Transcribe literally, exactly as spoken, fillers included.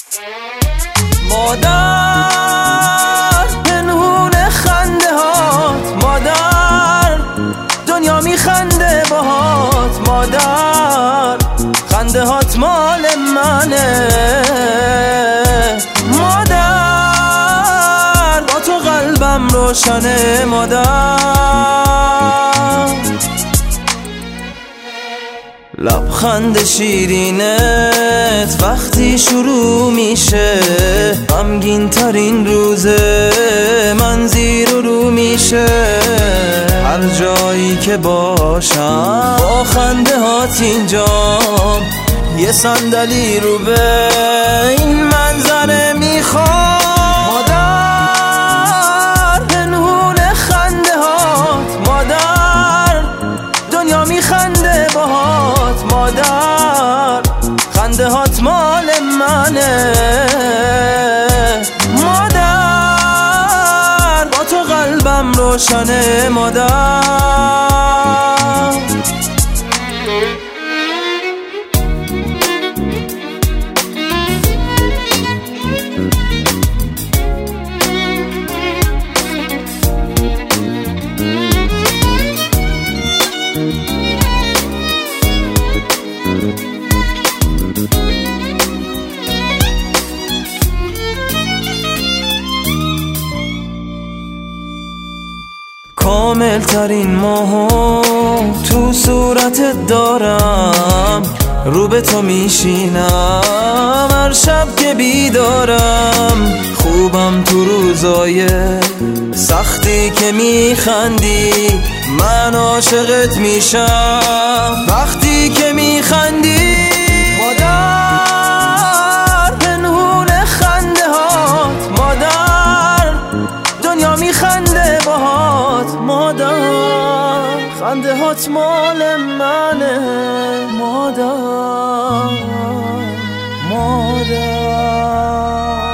مادر پنهون خنده هات، مادر دنیا میخنده باهات، مادر خنده هات مال منه، مادر با تو قلبم روشنه، مادر لبخند شیرینت وقتی شروع میشه، غمگین ترین روزه من زیر و رو میشه، هر جایی که باشم با خنده هات اینجام، یه صندلی رو به این منظره میخوام، مادر پنهون خنده هات، مادر دنیا میخنده باهات، مادر خنده هات مال منه، مادر با تو قلبم روشنه، مادر کامل ترین ماهو تو صورتت دارم، رو به تو میشینم هر شب که بیدارم، خوبم تو روزای سختی که میخندی، من عاشقت میشم وقتی که میخندی، مادر پنهون خنده هات، مادر دنیا میخنده باهات، مادر خنده هات مال منه، مادر مادر